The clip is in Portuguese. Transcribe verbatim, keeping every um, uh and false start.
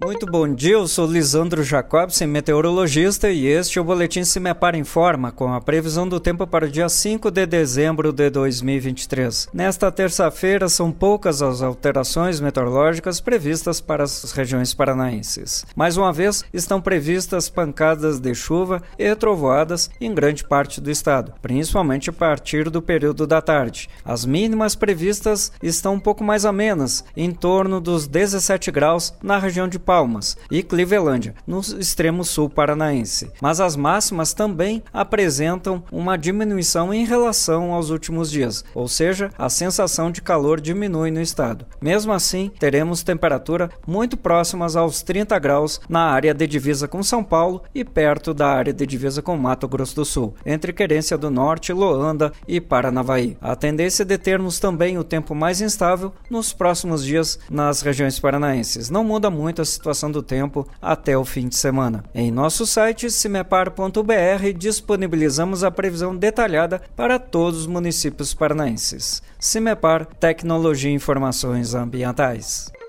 Muito bom dia, eu sou Lisandro Jacobsen, meteorologista, e este é o Boletim Cimepar Informa, com a previsão do tempo para o dia cinco de dezembro de dois mil e vinte e três. Nesta terça-feira, são poucas as alterações meteorológicas previstas para as regiões paranaenses. Mais uma vez, estão previstas pancadas de chuva e trovoadas em grande parte do estado, principalmente a partir do período da tarde. As mínimas previstas estão um pouco mais amenas, em torno dos dezessete graus na região de Palmas e Clevelândia, no extremo sul paranaense. Mas as máximas também apresentam uma diminuição em relação aos últimos dias, ou seja, a sensação de calor diminui no estado. Mesmo assim, teremos temperatura muito próximas aos trinta graus na área de divisa com São Paulo e perto da área de divisa com Mato Grosso do Sul, entre Querência do Norte, Loanda e Paranavaí. A tendência é de termos também o tempo mais instável nos próximos dias nas regiões paranaenses. Não muda muito a situação do tempo até o fim de semana. Em nosso site cimepar ponto b r disponibilizamos a previsão detalhada para todos os municípios paranaenses. Cimepar, tecnologia e informações ambientais.